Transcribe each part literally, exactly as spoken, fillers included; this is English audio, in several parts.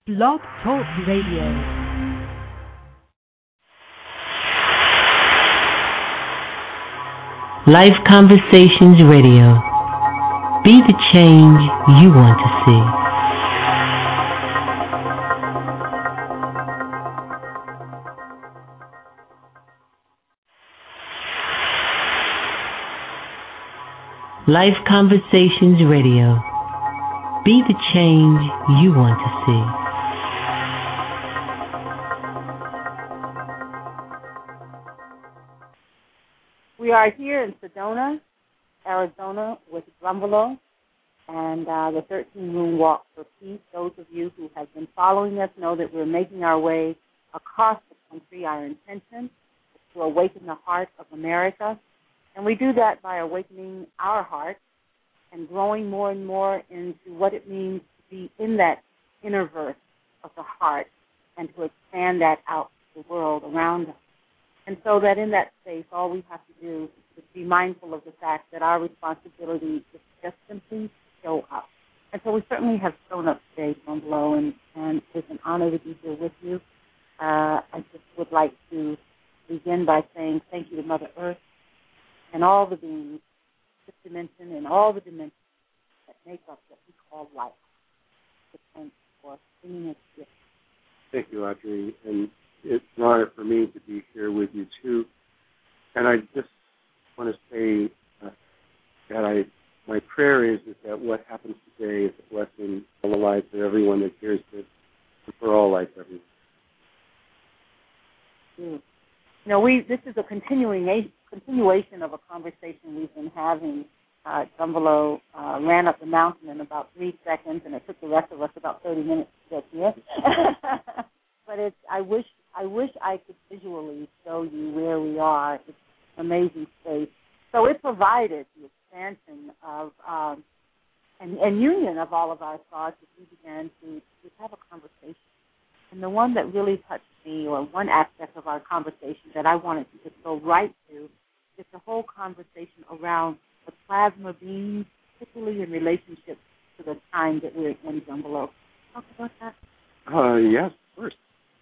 Blog Talk Radio. Life Conversations Radio. Be the change you want to see. Life Conversations Radio. Be the change you want to see. We are here in Sedona, Arizona with Drumbolo and uh, the thirteen Room Walk for Peace. Those of you who have been following us know that we're making our way across the country. Our intention is to awaken the heart of America, and we do that by awakening our heart and growing more and more into what it means to be in that inner verse of the heart and to expand that out to the world around us. And so that in that space, all we have to do is be mindful of the fact that our responsibility is just simply show up. And so we certainly have shown up today, Drumbolo, and, and it's an honor to be here with you. Uh, I just would like to begin by saying thank you to Mother Earth and all the beings, this dimension and all the dimensions that make up what we call life. So thanks for bringing us here. Thank you, Audrey. And it's an honor for me to be here with you, too. And I just want to say uh, that I, my prayer is, is that what happens today is a blessing for the lives of everyone that hears this and for all life everyone. You know, we this is a continuing a continuation of a conversation we've been having. Uh, Drumbolo uh, ran up the mountain in about three seconds, and it took the rest of us about thirty minutes to get here. But it's I wish I wish I could visually show you where we are. It's an amazing space. So it provided the expansion of um, and, and union of all of our thoughts as we began to, to have a conversation. And the one that really touched me, or one aspect of our conversation that I wanted to just go right to, is the whole conversation around the plasma beings, particularly in relationship to the time that we're in, Drumbolo. Talk about that. Uh, yes, of course.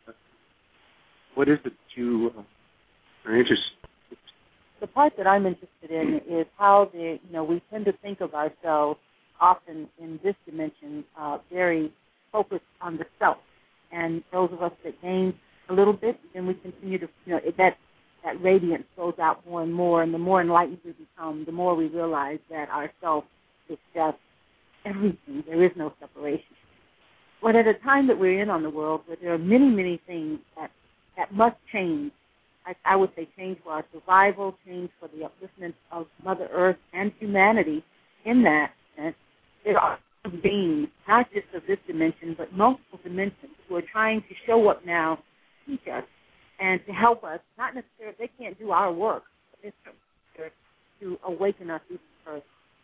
What is it that you uh, are interested in? The part that I'm interested in is how the, you know, we tend to think of ourselves often in this dimension uh, very focused on the self. And those of us that gain a little bit, then we continue to, you know, it, that that radiance goes out more and more, and the more enlightened we become, the more we realize that our self is just everything. There is no separation. But at a time that we're in on the world, where there are many, many things that that must change. I, I would say change for our survival, change for the upliftment of Mother Earth and humanity. In that sense, there are beings, not just of this dimension, but multiple dimensions, who are trying to show up now, teach us, and to help us. Not necessarily, they can't do our work, but they're to awaken us even further.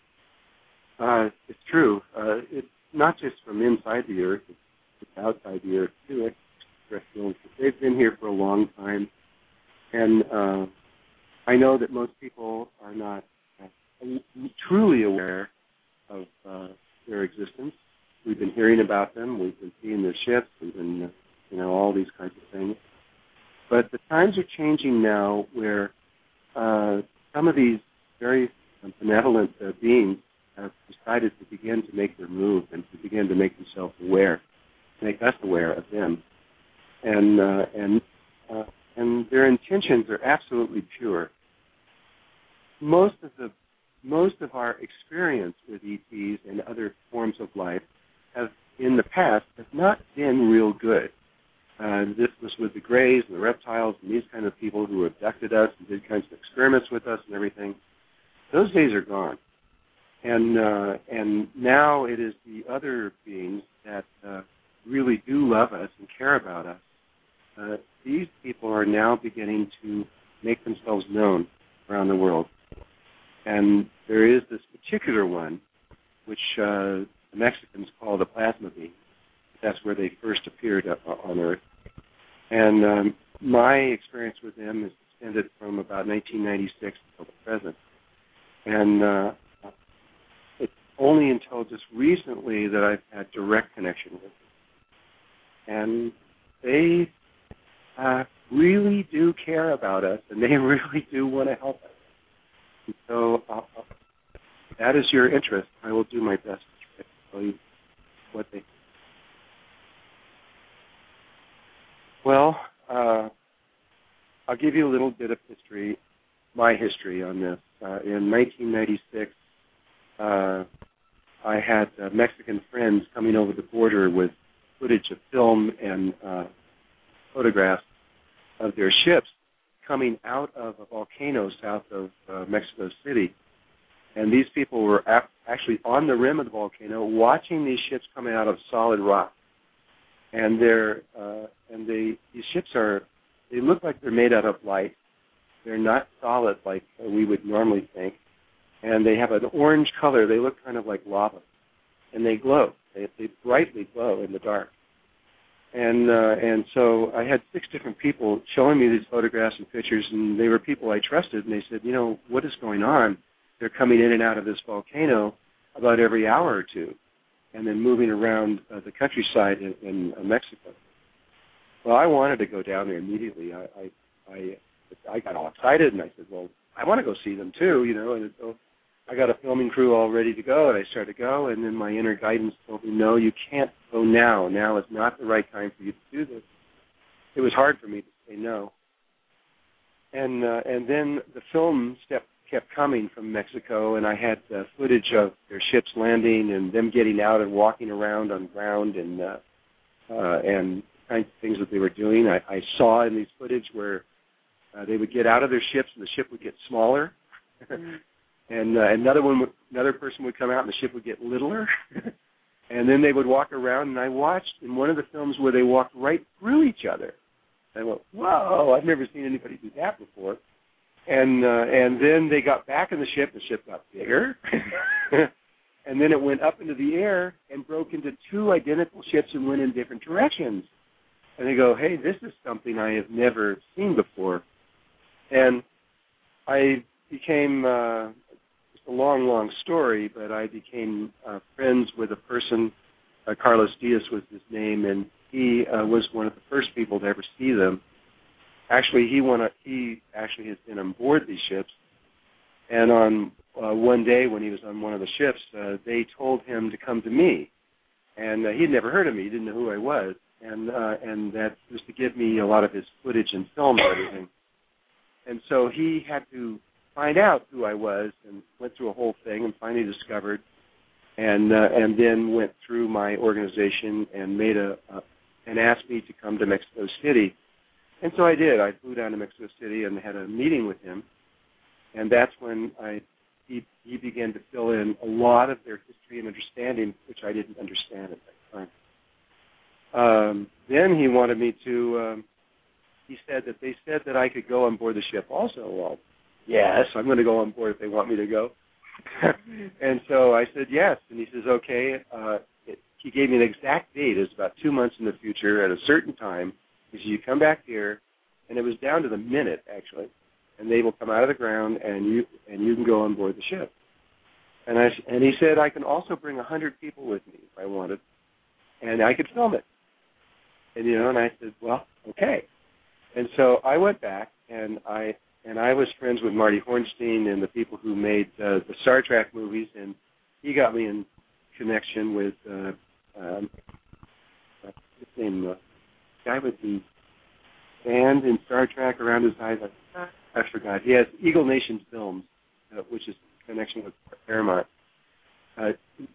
Uh, it's true. Uh, it's not just from inside the Earth, it's, it's outside the Earth, too. They've been here for a long time, and uh, I know that most people are not uh, truly aware of uh, their existence. We've been hearing about them. We've been seeing their ships. We've been, uh, you know, all these kinds of things. But the times are changing now where uh, some of these very benevolent uh, beings have decided to begin to make their move and to begin to make themselves aware, to make us aware of them. And uh, and uh, and their intentions are absolutely pure. Most of the most of our experience with E Ts and other forms of life have, in the past, have not been real good. Uh, this was with the Greys and the reptiles and these kind of people who abducted us and did kinds of experiments with us and everything. Those days are gone, and uh, and now it is the other beings that uh, really do love us and care about us. Uh, these people are now beginning to make themselves known around the world. And there is this particular one, which uh, the Mexicans call the plasma being. That's where they first appeared on Earth. And um, my experience with them is extended from about nineteen ninety-six until the present. And uh, it's only until just recently that I've had direct connection with them. and they uh, really do care about us, and they really do want to help us. And so uh, that is your interest. I will do my best to tell you what they. Well, uh, I'll give you a little bit of history, my history on this. Uh, in nineteen ninety-six, uh, I had uh, Mexican friends coming over the border with footage of film and uh, photographs of their ships coming out of a volcano south of uh, Mexico City. And these people were ap- actually on the rim of the volcano watching these ships coming out of solid rock. And they're uh, and they these ships are they look like they're made out of light. They're not solid like we would normally think, and they have an orange color. They look kind of like lava, and they glow. They, they brightly glow in the dark. And uh, and so I had six different people showing me these photographs and pictures, and they were people I trusted. And they said, you know, what is going on? They're coming in and out of this volcano about every hour or two, and then moving around uh, the countryside in, in uh, Mexico. Well, I wanted to go down there immediately. I, I I I got all excited, and I said, well, I want to go see them too, you know. And so I got a filming crew all ready to go, and I started to go, and then my inner guidance told me, no, you can't go now. Now is not the right time for you to do this. It was hard for me to say no. And uh, and then the film step kept coming from Mexico, and I had uh, footage of their ships landing and them getting out and walking around on ground and uh, uh, and kinds of things that they were doing. I, I saw in these footage where uh, they would get out of their ships and the ship would get smaller, mm. and uh, another one, would, another person would come out and the ship would get littler, and then they would walk around. And I watched in one of the films where they walked right through each other. I went, whoa! I've never seen anybody do that before. And uh, and then they got back in the ship. The ship got bigger, and then it went up into the air and broke into two identical ships and went in different directions. And they go, hey, this is something I have never seen before. And I became, uh, it's a long, long story, but I became uh, friends with a person, uh, Carlos Diaz was his name, and he uh, was one of the first people to ever see them. Actually, he went. He actually has been on board these ships, and on uh, one day when he was on one of the ships, uh, they told him to come to me, and uh, he'd never heard of me. He didn't know who I was, and uh, and that was to give me a lot of his footage and film and everything. And so he had to find out who I was, and went through a whole thing, and finally discovered, and uh, and then went through my organization and made a uh, and asked me to come to Mexico City. And so I did. I flew down to Mexico City and had a meeting with him, and that's when I he, he began to fill in a lot of their history and understanding, which I didn't understand at that time. Um, then he wanted me to. Um, he said that they said that I could go on board the ship also. Well, yes, I'm going to go on board if they want me to go. And so I said yes, and he says okay. Uh, it, he gave me an exact date. It was about two months in the future at a certain time. He said, you come back here, and it was down to the minute, actually, and they will come out of the ground, and you and you can go on board the ship. And I and he said, I can also bring a hundred people with me if I wanted, and I could film it. And you know, and I said, well, okay. And so I went back, and I and I was friends with Marty Hornstein and the people who made uh, the Star Trek movies, and he got me in connection with uh, um, what's his name. Uh, guy with the band in Star Trek around his eyes. I, I forgot. He has Eagle Nation Films, uh, which is a connection with Paramount. Uh,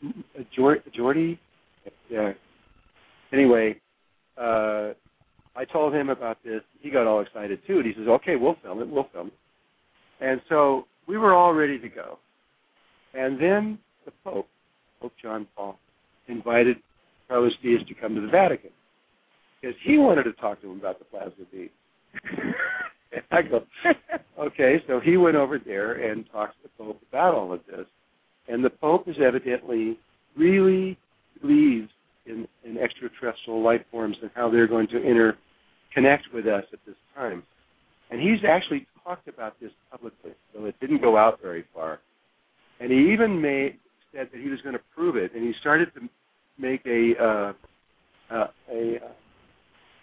Jordy? Yeah. Anyway, uh, I told him about this. He got all excited, too. And he says, okay, we'll film it. We'll film it. And so we were all ready to go. And then the Pope, Pope John Paul, invited Carlos Diaz to come to the Vatican, because he wanted to talk to him about the plasma bead. And I go, okay, so he went over there and talked to the Pope about all of this. And the Pope is evidently really believes in, in extraterrestrial life forms and how they're going to interconnect with us at this time. And he's actually talked about this publicly, so it didn't go out very far. And he even made, said that he was going to prove it, and he started to make a uh, uh, a uh,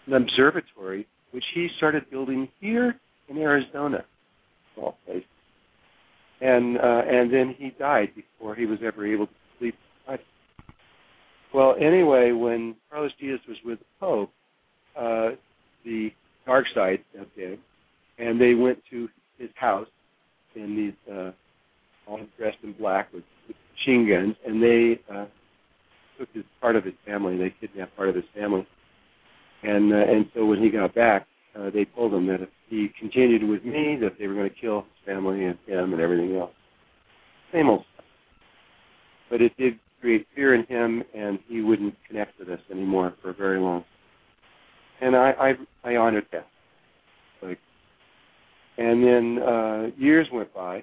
an observatory, which he started building here in Arizona, of all places. And uh, and then he died before he was ever able to complete the project. Well, anyway, when Carlos Diaz was with the Pope, uh, the dark side stepped in, and they went to his house in these uh, all dressed in black with, with machine guns, and they uh, took his part of his family. They kidnapped part of his family, and uh, and so when he got back, uh, they told him that if he continued with me, that they were going to kill his family and him and everything else. Same old stuff. But it did create fear in him, and he wouldn't connect with us anymore for a very long time. And I I, I honored that. Like, and then uh, years went by,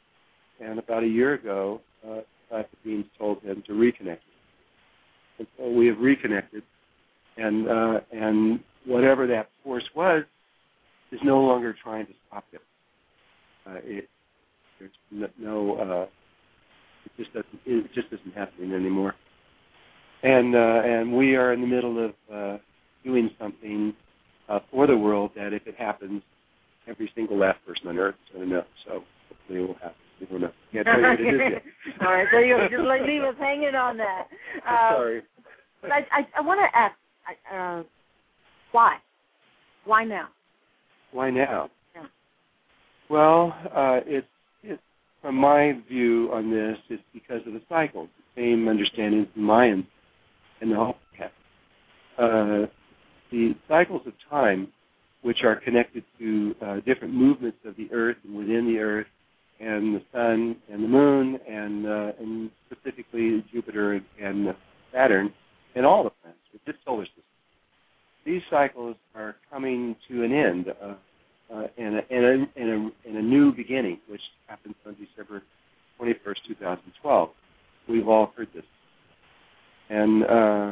and about a year ago, uh, Doctor Beams told him to reconnect. And so we have reconnected, and uh, and whatever that force was is no longer trying to stop him. Uh, it, there's no, no uh, it just doesn't it just isn't happening anymore. And uh, and we are in the middle of uh, doing something uh, for the world that, if it happens, every single last person on Earth is going to know. So hopefully it will happen. We don't know. Can't tell you what it is yet. All right, so you just like leave us hanging on that. Uh, Sorry. But I I, I want to ask, uh, why? Why now? Why now? Yeah. Well, uh, it's it, from my view on this, it's because of the cycles, the same understanding as the Mayans and the Hopi. Uh, the cycles of time, which are connected to uh, different movements of the Earth and within the Earth, and the Sun and the Moon, and uh, and specifically Jupiter and, and Saturn, and all the planets with this solar system. These cycles are coming to an end uh, uh, in, a, in, a, in, a, in a new beginning, which happens on December twenty-first, two thousand twelve. We've all heard this. And uh,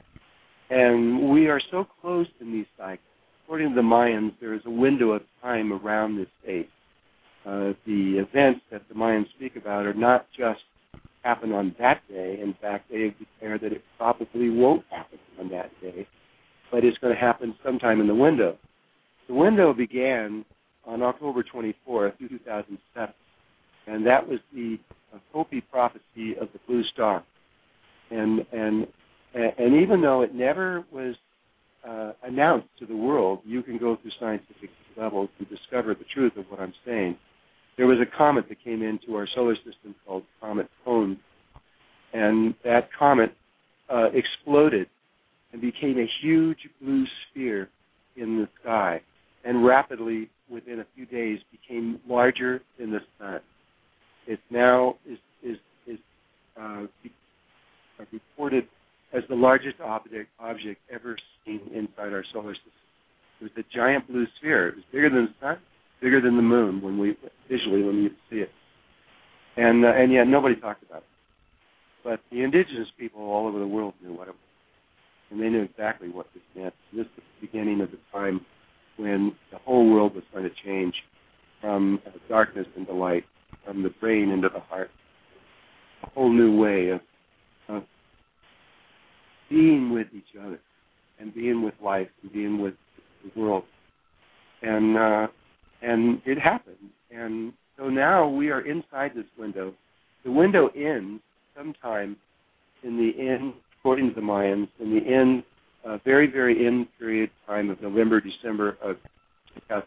and we are so close in these cycles. According to the Mayans, there is a window of time around this date. Uh, the events that the Mayans speak about are not just happen on that day. In fact, they have declared that it probably won't happen on that day, but it's going to happen sometime in the window. The window began on October twenty-fourth, two thousand seven, and that was the uh, Hopi prophecy of the blue star. And and and even though it never was uh, announced to the world, you can go through scientific levels to discover the truth of what I'm saying. There was a comet that came into our solar system called Comet Cone, and that comet uh, exploded and became a huge blue sphere in the sky, and rapidly, within a few days, became larger than the sun. It now is is is uh, reported as the largest object object ever seen inside our solar system. It was a giant blue sphere. It was bigger than the sun, bigger than the moon when we visually when you see it, and uh, and yet nobody talked about it. But the indigenous people all over the world knew what it was, and they knew exactly what this meant. This was the beginning of the time when the whole world was going to change from uh, darkness into light, from the brain into the heart. A whole new way of, of being with each other, and being with life, and being with the world, and uh, and it happened. And so now we are inside this window. The window ends sometime in the end, according to the Mayans, in the end, uh, very, very end period time of November, December of two thousand.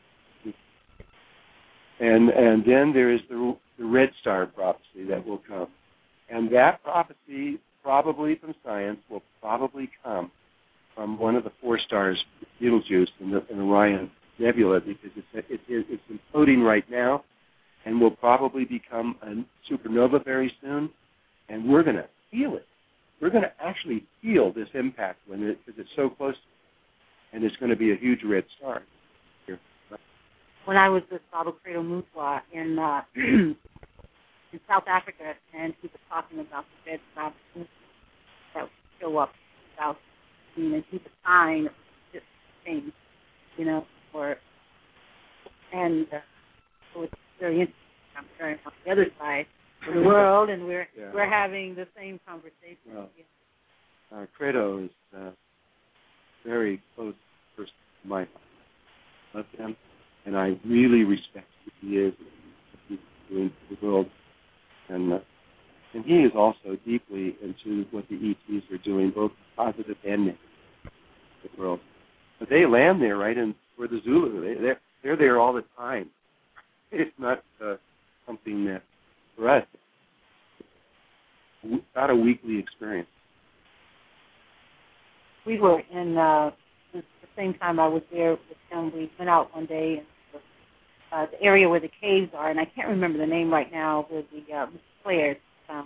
And and then there is the, the red star prophecy that will come. And that prophecy, probably from science, will probably come from one of the four stars, Betelgeuse, in the in Orion Nebula, because it's, it, it, it's imploding right now and will probably become a supernova very soon. And we're going to feel it. We're going to actually feel this impact when it, because it's so close, and it's going to be a huge red star. Here. When I was with Baba Credo Mutwa in uh, in South Africa, and he was talking about the red star that would show up in South, and he's a sign of this thing, you know, for and uh, so it's very interesting. I'm sharing on the other side of the world, and we're yeah. we're having the same conversation. Well, uh, Credo is uh, very close person in my life. I love him, and I really respect who he is and what he's doing for the world. And uh, and he is also deeply into what the E Ts are doing, both positive and negative in the world. But they land there, right, in for the Zulu. They, they're, they're there all the time. It's not uh, something that, for us, it's not a weekly experience. We were in, uh, the same time I was there with him, we went out one day and uh, the area where the caves are, and I can't remember the name right now, where the uh, Claire's, uh,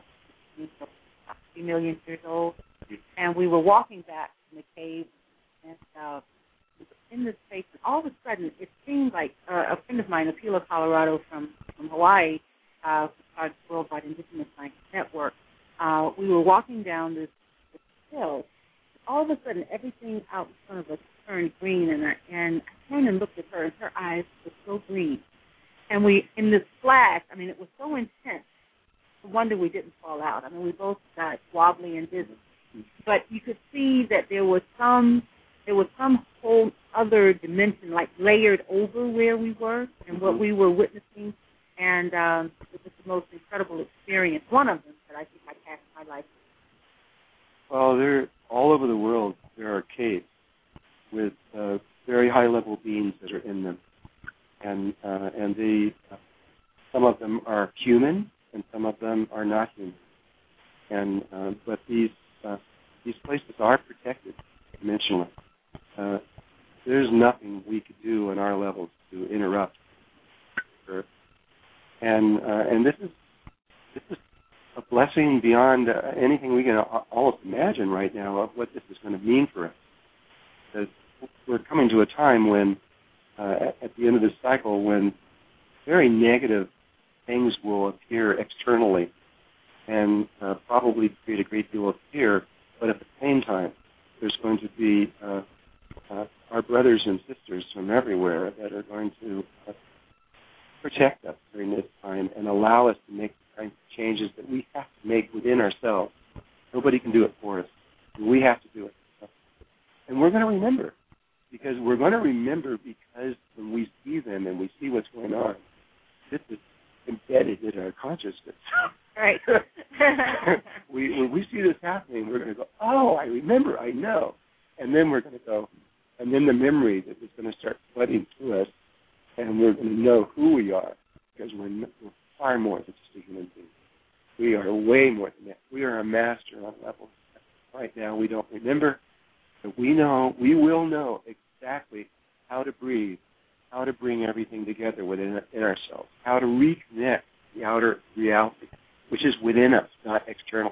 three million years old, and we were walking back from the cave, and uh, in this space, and all of a sudden, it seemed like uh, a friend of mine, Apila Colorado from, from Hawaii, uh, part of the Worldwide Indigenous Science Network, uh, we were walking down this, this hill. All of a sudden, everything out in front of us turned green, and I, and I turned and looked at her, and her eyes were so green. And we, in this flash, I mean, it was so intense. No wonder we didn't fall out. I mean, we both got wobbly and dizzy. But you could see that there was some, there was some whole other dimension, like layered over where we were and what we were witnessing. And um, it was the most incredible experience. One of them that I think I passed my life. Well, they're all over the world. There are caves with uh, very high-level beings that are in them, and uh, and they, uh, some of them are human, and some of them are not human. And uh, but these uh, these places are protected dimensionally. Uh, there's nothing we could do on our levels to interrupt her. And uh, and this is this is a blessing beyond uh, anything we can almost imagine right now of what this is going to mean for us. That we're coming to a time when, uh, at the end of this cycle, when very negative things will appear externally and uh, probably create a great deal of fear, but at the same time, there's going to be uh, uh, our brothers and sisters from everywhere that are going to uh, protect us during this time and allow us to make the kinds of changes that we have to make within ourselves. Nobody can do it for us. We have to do it. And we're going to remember, because we're going to remember because when we see them and we see what's going on, this is embedded in our consciousness. Right. we, when we see this happening, we're going to go, oh, I remember, I know. And then we're going to go, and then the memory that is going to start flooding through us, and we're going to know who we are, because we're, we're far more than just a human being. We are way more than that. We are a master on levels. Right now, we don't remember, but we know, we will know exactly how to breathe, how to bring everything together within in ourselves, how to reconnect the outer reality, which is within us, not external.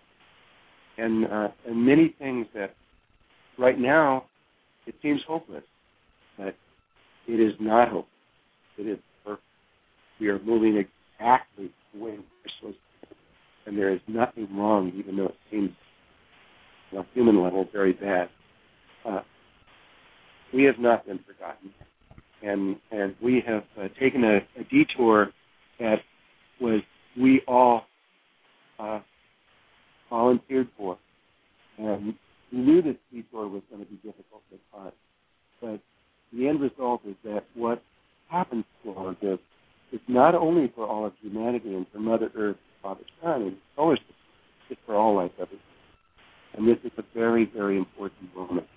And uh, and many things that right now it seems hopeless, but it is not hopeless. It is perfect. We are moving exactly the way we're supposed to, and there is nothing wrong, even though it seems on a human level very bad. Uh, we have not been forgotten, and and we have uh, taken a, a detour that was we all uh, volunteered for, and we knew this detour was going to be difficult at times, but the end result is that what happens to all of this is not only for all of humanity and for Mother Earth, Father Son, and always it's for all life everything. And this is a very, very important moment.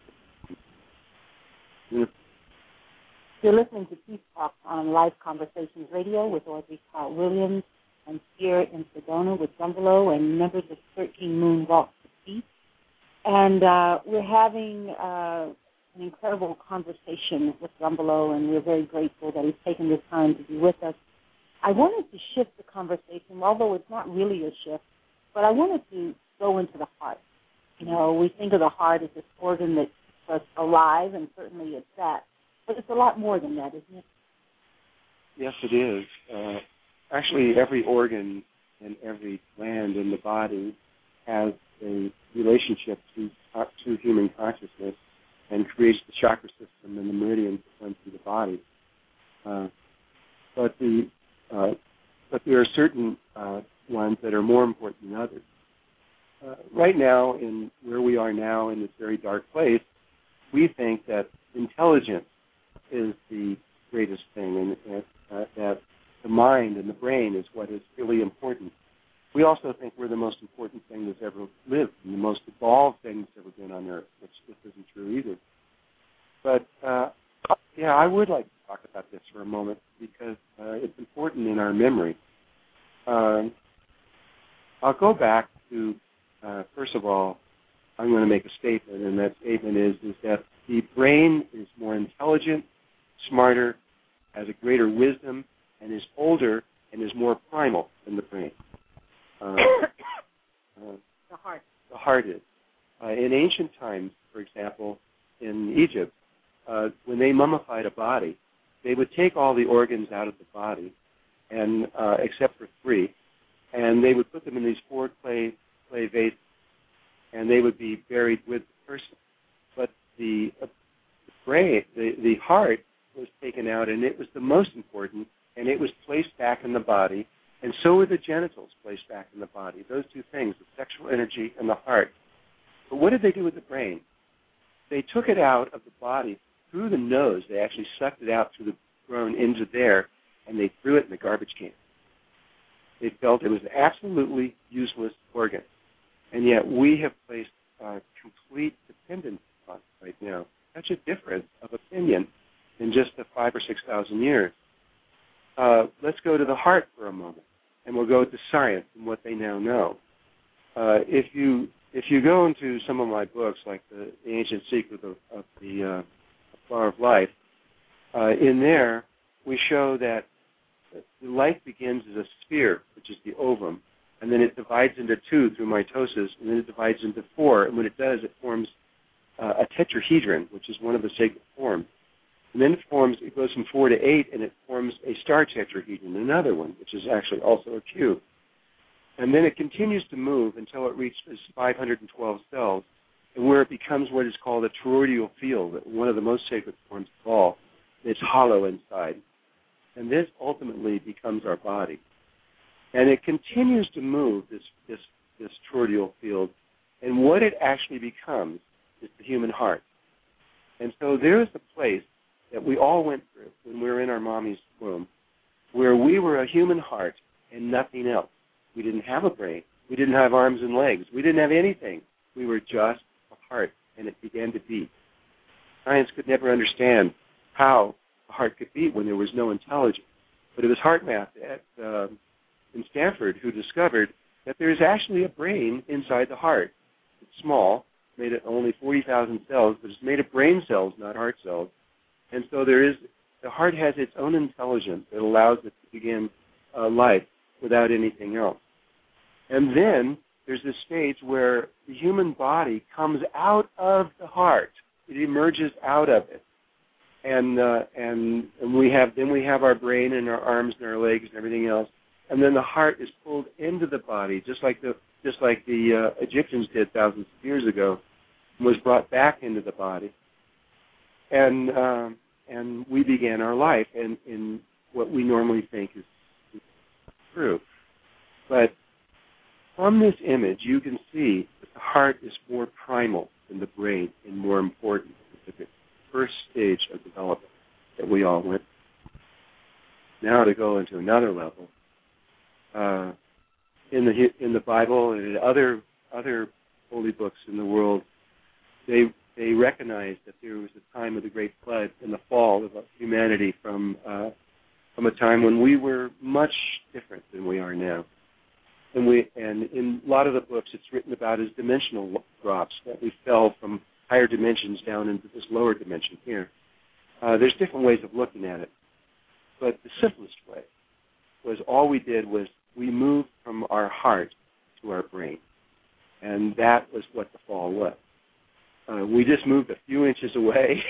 You're listening to Peace Talk on Live Conversations Radio with Audrey Scott Williams. I'm here in Sedona with Gumbolo and members of thirteen Moon Walk for Peace. And uh, we're having uh, an incredible conversation with Gumbolo, and we're very grateful that he's taken this time to be with us. I wanted to shift the conversation, although it's not really a shift, but I wanted to go into the heart. You know, we think of the heart as this organ that keeps us alive, and certainly it's that. But it's a lot more than that, isn't it? Yes, it is. Uh, actually, every organ and every gland in the body has a relationship to, uh, to human consciousness and creates the chakra system and the meridians that run through the body. Uh, but the uh, but there are certain uh, ones that are more important than others. Uh, right now, in where we are now in this very dark place, we think that intelligence is the greatest thing, and uh, that the mind and the brain is what is really important. We also think we're the most important thing that's ever lived, and the most evolved thing that's ever been on Earth, which this isn't true either. But, uh, yeah, I would like to talk about this for a moment because uh, it's important in our memory. Uh, I'll go back to, uh, first of all, I'm going to make a statement, and that statement is, is that the brain is more intelligent, smarter, has a greater wisdom, and is older and is more primal than the brain. Uh, uh, the heart. The heart is. Uh, in ancient times, for example, in Egypt, uh, when they mummified a body, they would take all the organs out of the body, and uh, except for three, and they would put them in these four clay clay vases, and they would be buried with the person. But the, uh, the brain, the, the heart, was taken out, and it was the most important, and it was placed back in the body. And so were the genitals placed back in the body. Those two things, the sexual energy and the heart. But what did they do with the brain? They took it out of the body through the nose. They actually sucked it out through the groin into there, and they threw it in the garbage can. They felt it was an absolutely useless organ. And yet we have placed uh, complete dependence on it right now. Such a difference of opinion in just the five or six thousand years. Uh, let's go to the heart for a moment, and we'll go to science and what they now know. Uh, if you if you go into some of my books, like the, the Ancient Secret of, of the uh, Flower of Life, uh, in there we show that the life begins as a sphere, which is the ovum, and then it divides into two through mitosis, and then it divides into four, and when it does, it forms uh, a tetrahedron, which is one of the sacred forms. And then it forms, it goes from four to eight, and it forms a star tetrahedron, another one, which is actually also a cube. And then it continues to move until it reaches five hundred twelve cells, and where it becomes what is called a toroidal field, one of the most sacred forms of all. It's hollow inside. And this ultimately becomes our body. And it continues to move, this, this, this toroidal field, and what it actually becomes is the human heart. And so there is a place that we all went through when we were in our mommy's womb, where we were a human heart and nothing else. We didn't have a brain. We didn't have arms and legs. We didn't have anything. We were just a heart, and it began to beat. Science could never understand how a heart could beat when there was no intelligence. But it was HeartMath at, uh, in Stanford who discovered that there is actually a brain inside the heart. It's small, made of only forty thousand cells, but it's made of brain cells, not heart cells. And so there is, the heart has its own intelligence that allows it to begin uh, life without anything else. And then there's this stage where the human body comes out of the heart. It emerges out of it. And uh, and, and we have then we have our brain and our arms and our legs and everything else. And then the heart is pulled into the body, just like the just like the uh, Egyptians did thousands of years ago, and was brought back into the body. And um, and we began our life in, in what we normally think is, is true. But from this image, you can see that the heart is more primal than the brain and more important. It's the first stage of development that we all went through. Now to go into another level, uh, in the in the Bible and in other other holy books in the world, they they recognized that there was a time of the Great Flood and the fall of humanity from uh, from a time when we were much different than we are now. And we and in a lot of the books, it's written about as dimensional drops, that we fell from higher dimensions down into this lower dimension here. Uh, there's different ways of looking at it, but the simplest way was all we did was we moved from our heart to our brain, and that was what the fall was. Uh, we just moved a few inches away,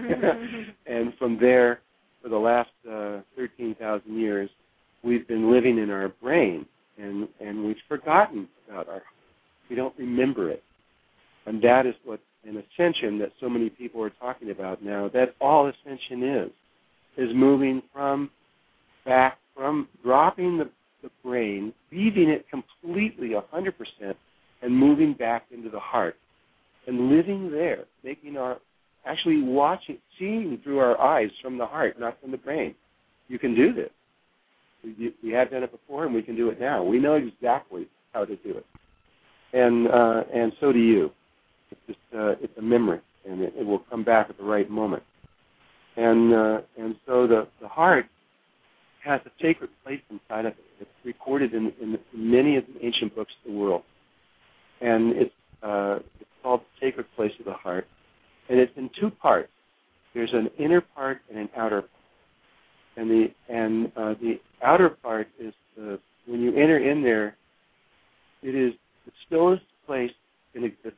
and from there, for the last uh, thirteen thousand years, we've been living in our brain, and, and we've forgotten about our heart. We don't remember it. And that is what an ascension that so many people are talking about now, that's all ascension is, is moving from back, from dropping the, the brain, leaving it completely one hundred percent, and moving back into the heart. And living there, making our actually watching, seeing through our eyes from the heart, not from the brain. You can do this. We, we have done it before, and we can do it now. We know exactly how to do it, and uh, and so do you. It's just uh, it's a memory, and it, it will come back at the right moment. And uh, and so the, the heart has a sacred place inside of it. It's recorded in, in many of the ancient books of the world, and it's uh, it's called the sacred place of the heart, and it's in two parts. There's an inner part and an outer part. And the and uh, the outer part is the, when you enter in there, it is the stillest place in existence,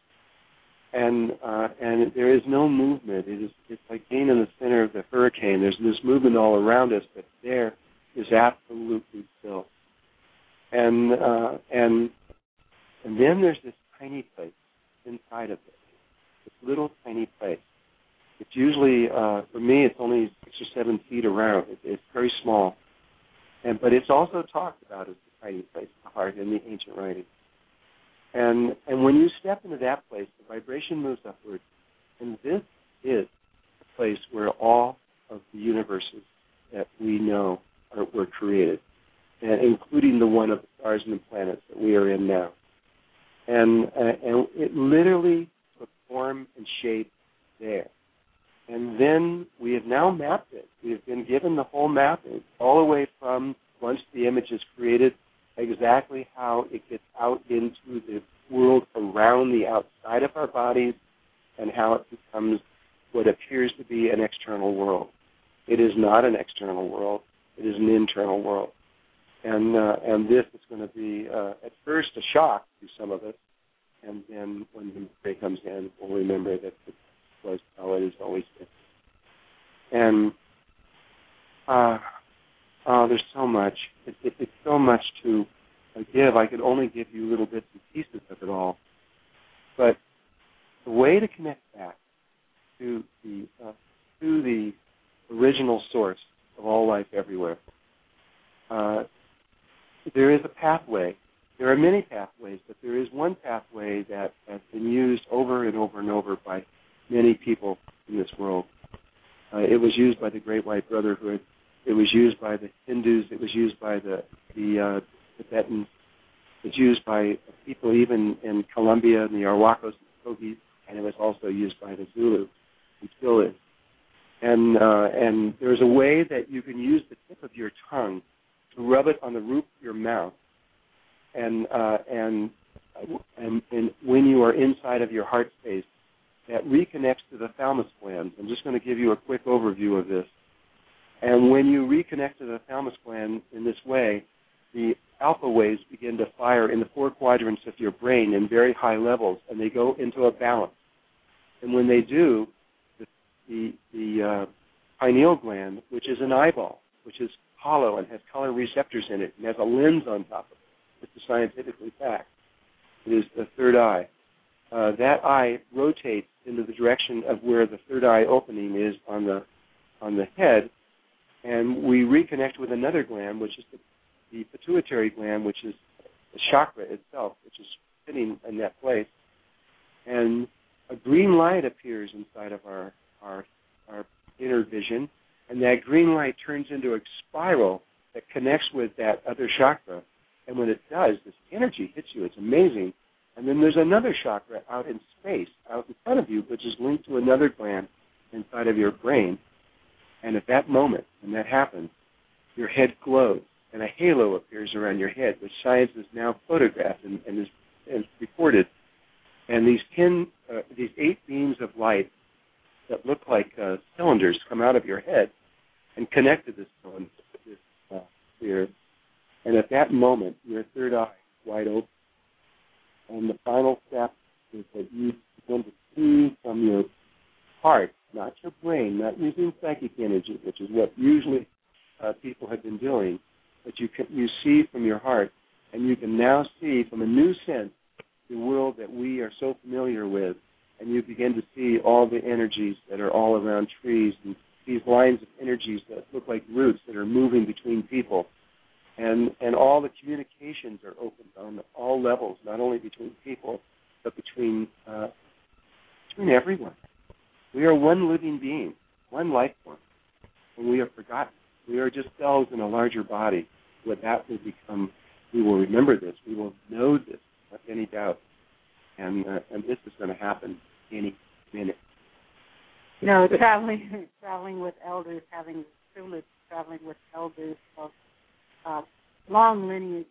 and uh, and there is no movement. It is it's like being in the center of the hurricane. There's this movement all around us, but there is absolutely still. And uh, and and then there's this tiny place inside of it, this little tiny place. It's usually, uh, for me, it's only six or seven feet around. It, it's very small. And But it's also talked about as the tiny place, the heart, in the ancient writings. And and when you step into that place, the vibration moves upward. And this is the place where all of the universes that we know are, were created, and including the one of the stars and the planets that we are in now. And, uh, and it literally took form and shape there. And then we have now mapped it. We have been given the whole mapping, all the way from once the image is created, exactly how it gets out into the world around the outside of our bodies, and how it becomes what appears to be an external world. It is not an external world. It is an internal world. And uh, and this is going to be, uh, at first, a shock to some of us, and then when the memory comes in, we'll remember that it was how it has always been. And uh, uh, there's so much. It, it, it's so much to uh, give. I could only give you little bits and pieces of it all. But the way to connect back to the uh, to the original source of all life everywhere, uh, there is a pathway. There are many pathways, but there is one pathway that has been used over and over and over by many people in this world. Uh, it was used by the Great White Brotherhood. It was used by the Hindus. It was used by the, the uh, Tibetans. It's used by people even in Colombia and the Arhuacos and Kogis, and it was also used by the Zulu, and still is. And uh, and there's a way that you can use the tip of your tongue to rub it on the roof of your mouth, and uh, and, and and when you are inside of your heart space, that reconnects to the thalamus gland. I'm just going to give you a quick overview of this. And when you reconnect to the thalamus gland in this way, the alpha waves begin to fire in the four quadrants of your brain in very high levels, and they go into a balance. And when they do, the the, the uh, pineal gland, which is an eyeball, which is hollow and has color receptors in it, and has a lens on top of it, it's a scientifically fact. It is the third eye. Uh, that eye rotates into the direction of where the third eye opening is on the on the head, and we reconnect with another gland, which is the, the pituitary gland, which is the chakra itself, which is sitting in that place. And a green light appears inside of our our, our inner vision, and that green light turns into a spiral that connects with that other chakra. And when it does, this energy hits you. It's amazing. And then there's another chakra out in space, out in front of you, which is linked to another gland inside of your brain. And at that moment, when that happens, your head glows, and a halo appears around your head, which science has now photographed and, and is and recorded. And these ten, uh, these eight beams of light that look like uh, cylinders come out of your head and connect to this cylinder, this uh, sphere. And at that moment, your third eye is wide open. And the final step is that you begin to see from your heart, not your brain, not using psychic energy, which is what usually uh, people have been doing, but you can, you see from your heart, and you can now see from a new sense the world that we are so familiar with, and you begin to see all the energies that are all around trees, and these lines of energies that look like roots that are moving between people. And and all the communications are open on all levels, not only between people, but between uh, between everyone. We are one living being, one life form, and we are forgotten. We are just cells in a larger body. What that will become, we will remember this. We will know this, without any doubt. And uh, and this is going to happen any minute. You know, traveling traveling with elders, having the privilege of traveling with elders of uh, long lineage,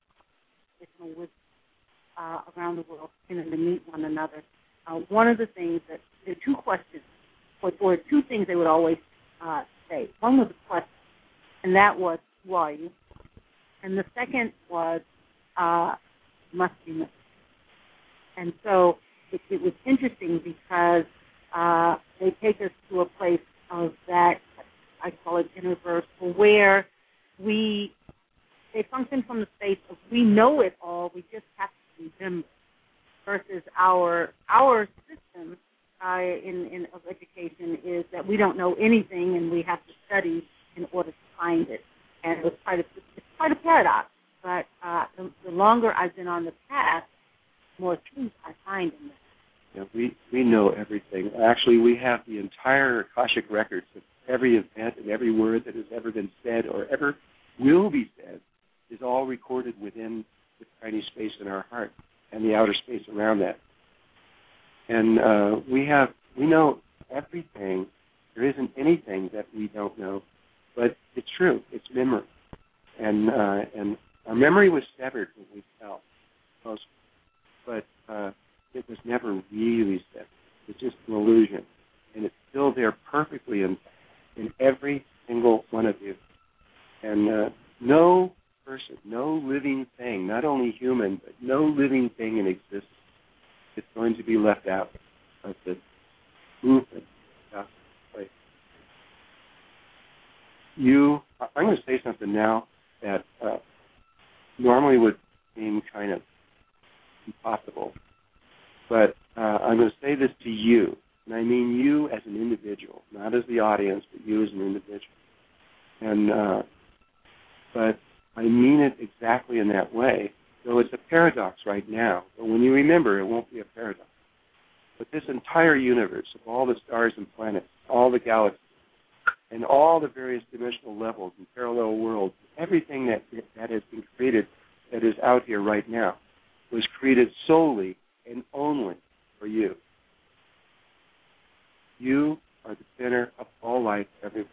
with uh, around the world, and to meet one another. Uh, one of the things that there are two questions, or, or two things they would always uh, say. One was a question, and that was, "Who are you?" And the second was, uh, "Must be missed." And so it, it was interesting because uh, they take us to a place of that, I call it inner verse, where we, they function from the space of we know it all, we just have to remember, versus our our system uh, in, in of education is that we don't know anything and we have to study in order to find it. And it was quite a, it's quite a paradox, but uh, the, the longer I've been on the path, the more truth I find in this. Yeah, we, we know everything. Actually, we have the entire Akashic records of every event and every word that has ever been said or ever will be said is all recorded within the tiny space in our heart and the outer space around that. And uh, we have we know everything. There isn't anything that we don't know, but it's true. It's memory, and uh, and our memory was severed when we fell, most, but uh, it was never really severed. It's just an illusion, and it's still there perfectly in in every single one of you. And uh, no person, no living thing, not only human, but no living thing in existence is going to be left out of this movement. Right. You, I'm going to say something now that uh, normally would seem kind of impossible, but uh, I'm going to say this to you, and I mean you as an individual, not as the audience, but you as an individual. And uh, but I mean it exactly in that way. So it's a paradox right now, but when you remember, it won't be a paradox. But this entire universe of all the stars and planets, all the galaxies, and all the various dimensional levels and parallel worlds, everything that that has been created that is out here right now was created solely and only for you. You are the center of all life everywhere.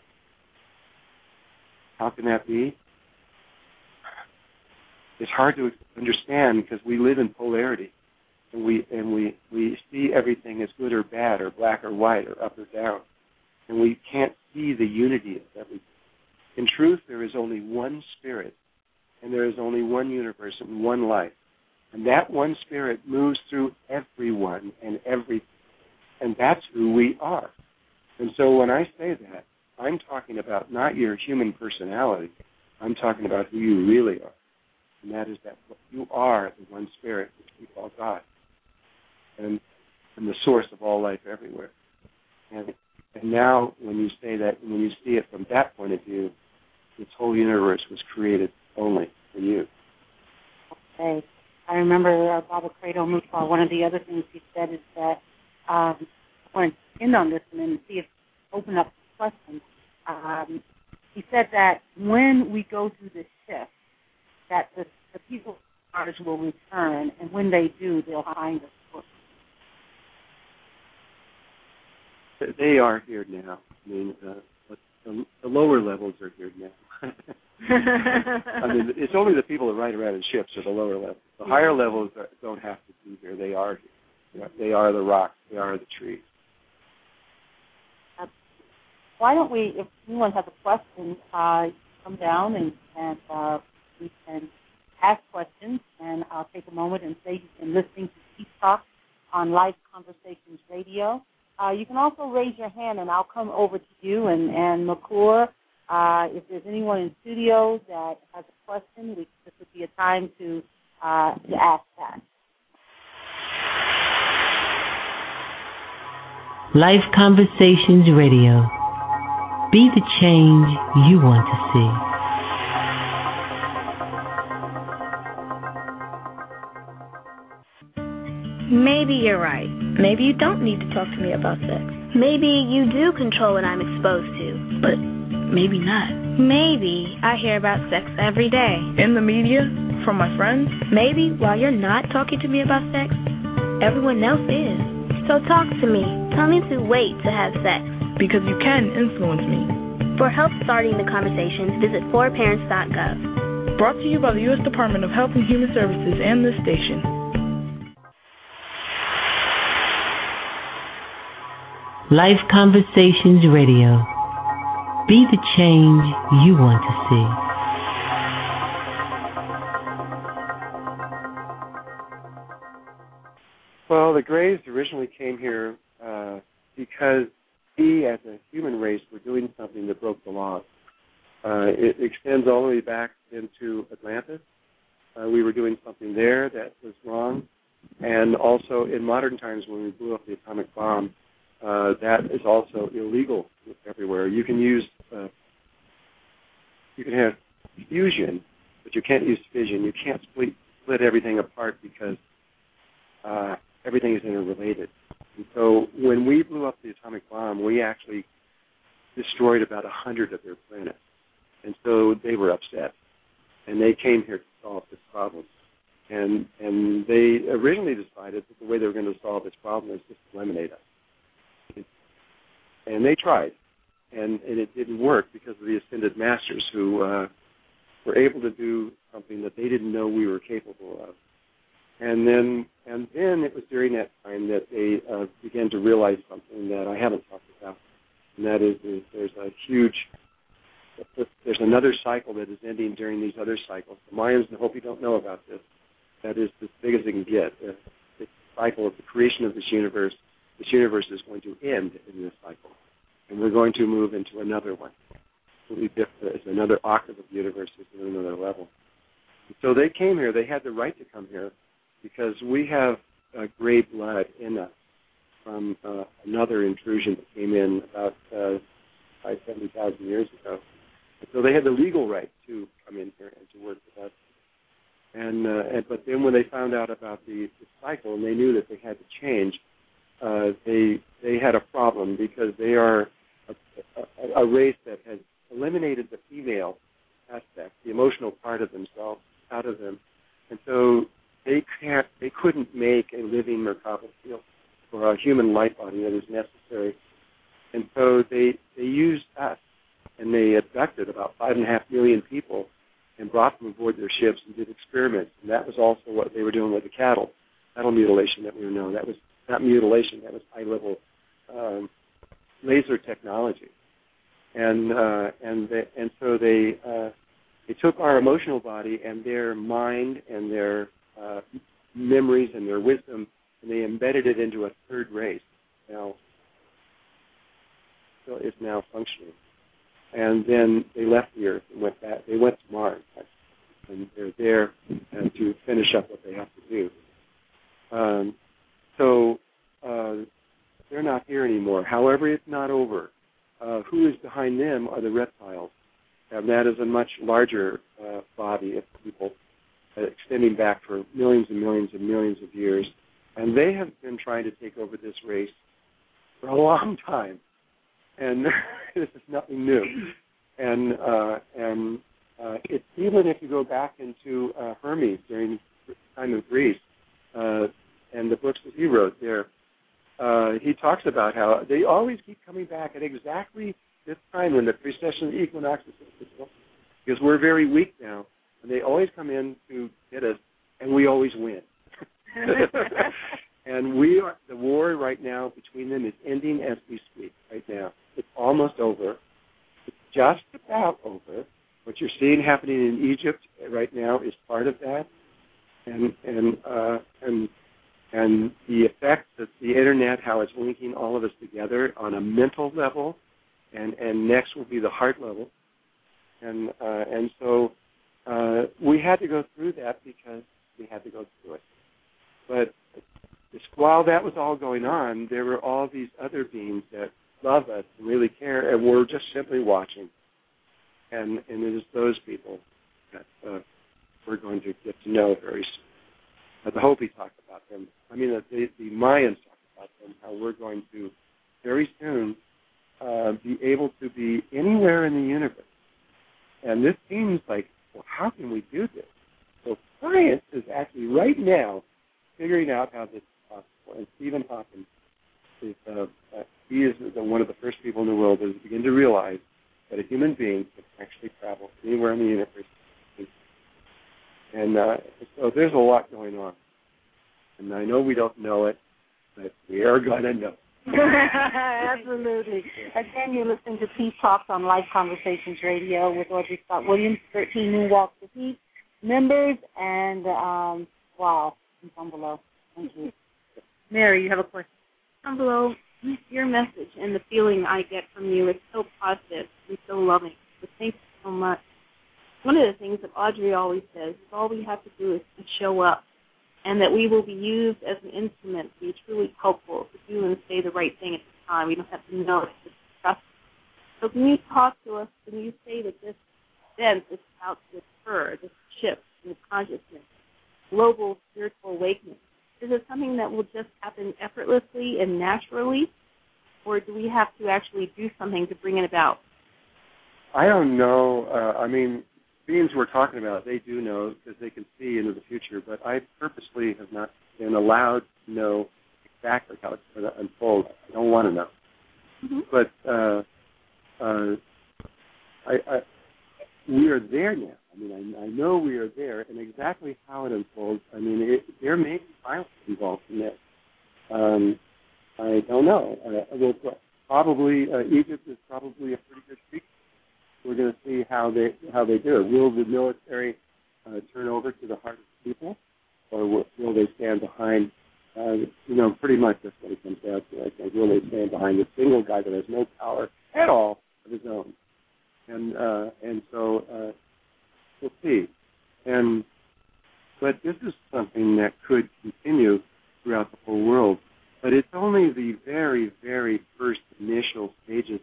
How can that be? It's hard to understand because we live in polarity, and we and we, we see everything as good or bad, or black or white, or up or down, and we can't see the unity of everything. In truth, there is only one spirit, and there is only one universe and one life, and that one spirit moves through everyone and everything, and that's who we are. And so when I say that, I'm talking about not your human personality. I'm talking about who you really are. And that is that you are the one spirit which we call God, and, and the source of all life everywhere. And, and now when you say that, when you see it from that point of view, this whole universe was created only for you. Okay. I remember uh, Baba Credo Mutwa, one of the other things he said is that, um, I want to end on this and then see if, open up questions. Um, he said that when we go through this shift, that the, the people will return, and when they do, they'll find us. They are here now. I mean, uh, the, the lower levels are here now. I mean, it's only the people that ride around in ships are the lower levels. The higher levels are, don't have to be here. They are here. They are the rocks. They are the trees. Uh, why don't we, if anyone has a question, uh, come down and, and uh, we can ask questions, and I'll take a moment and say you've been listening to Peace Talk on Life Conversations Radio. Uh, you can also raise your hand, and I'll come over to you. And, and McClure, uh, if there's anyone in studio that has a question, we, this would be a time to, uh, to ask that. Life Conversations Radio. Be the change you want to see. Maybe you're right. Maybe you don't need to talk to me about sex. Maybe you do control what I'm exposed to. But maybe not. Maybe I hear about sex every day. In the media? From my friends? Maybe while you're not talking to me about sex, everyone else is. So talk to me. Tell me to wait to have sex. Because you can influence me. For help starting the conversation, visit four parents dot gov. Brought to you by the U S Department of Health and Human Services and this station. Life Conversations Radio. Be the change you want to see. Well, the Greys originally came here uh, because we, as a human race, were doing something that broke the laws. Uh, it extends all the way back into Atlantis. Uh, we were doing something there that was wrong. And also in modern times when we blew up the atomic bomb, uh, that is also illegal everywhere. You can use, uh, you can have fusion, but you can't use fission. You can't split, split everything apart because uh, everything is interrelated. And so when we blew up the atomic bomb, we actually destroyed about a hundred of their planets. And so they were upset. And they came here to solve this problem. And and they originally decided that the way they were going to solve this problem is just eliminate us. And they tried. And, and it didn't work because of the Ascended Masters who uh, were able to do something that they didn't know we were capable of. And then and then it was during that time that they uh, began to realize something that I haven't talked about. And that is, is there's a huge, there's another cycle that is ending during these other cycles. The Mayans and Hopi don't know about this. That is as big as it can get. The, the cycle of the creation of this universe, this universe is going to end in this cycle. And we're going to move into another one. It's another octave of universes at another level. And so they came here. They had the right to come here because we have uh, gray blood in us from uh, another intrusion that came in about uh, five, seventy thousand years ago. And so they had the legal right to come in here and to work with us. And, uh, and but then when they found out about the, the cycle and they knew that they had to change, uh, they they had a problem because they are a, a, a race that has eliminated the female aspect, the emotional part of themselves, out of them, and so they can't, they couldn't make a living Merkaba field for a human light body that is necessary, and so they they used us, and they abducted about five and a half million people and brought them aboard their ships and did experiments. And that was also what they were doing with the cattle, cattle mutilation that we know. That was not mutilation, that was high-level um, laser technology. And uh, and they, and so they uh, they took our emotional body and their mind and their uh, memories and their wisdom, and they embedded it into a third race. Now, so it's now functioning. And then they left the Earth and went back. They went to Mars, and they're there uh, to finish up what they have to do. Um, so uh, they're not here anymore. However, it's not over. Uh, who is behind them are the reptiles, and that is a much larger uh, body of people uh, extending back for millions and millions and millions of years. And they have been trying to take over this race for a long time. And this is nothing new. And uh, and uh, it's even if you go back into uh, Hermes during the time of Greece uh, and the books that he wrote there, uh, he talks about how they always keep coming back at exactly this time when the precession of the equinox is, because we're very weak now, and they always come in to get us, and we always win. And we are, the war right now between them is ending as we speak right now. It's almost over. It's just about over. What you're seeing happening in Egypt right now is part of that. And and uh, and and the effect that the Internet, how it's linking all of us together on a mental level, and, and next will be the heart level. And uh, and so uh, we had to go through that because we had to go through it. But while that was all going on, there were all these other beings that love us and really care, and we're just simply watching. And and it is those people that uh, we're going to get to know very soon. Uh, the Hopi talk about them. I mean, the, the Mayans talk about them, how we're going to very soon uh, be able to be anywhere in the universe. And this seems like, well, how can we do this? So science is actually right now figuring out how this is possible. And Stephen Hawking is uh, uh, he is the, one of the first people in the world that begin to realize that a human being can actually travel anywhere in the universe. And uh, so there's a lot going on. And I know we don't know it, but we are going to know. Absolutely. Again, you're listening to Peace Talks on Life Conversations Radio with Audrey Scott Williams, thirteen Moonwalks for Peace members, and, um, wow, down below. Thank you. Mary, you have a question? Down below, your message and the feeling I get from you is so positive and so loving. So thank you so much. One of the things that Audrey always says is all we have to do is to show up, and that we will be used as an instrument to be truly helpful, to do and say the right thing at the time. We don't have to know it, just trust it. So can you talk to us, when you say that this event is about to occur, this shift in consciousness, global spiritual awakening, is it something that will just happen effortlessly and naturally, or do we have to actually do something to bring it about? I don't know. Uh, I mean, beings we're talking about, they do know because they can see into the future, but I purposely have not been allowed to know exactly how it's going to unfold. I don't want to know. Mm-hmm. But uh, uh, I, I, we are there now. I mean, I, I know we are there, and exactly how it unfolds, I mean, it, there may be violence involved in this. Um, I don't know. Uh, well, probably uh, Egypt is probably a pretty good speaker. We're going to see how they how they do it. Will the military uh, turn over to the heart of the people, or will, will they stand behind? Uh, you know, pretty much that's what it comes down to. I think will they stand behind a single guy that has no power at all of his own? And uh, and so uh, we'll see. And but this is something that could continue throughout the whole world. But it's only the very, very first initial stages.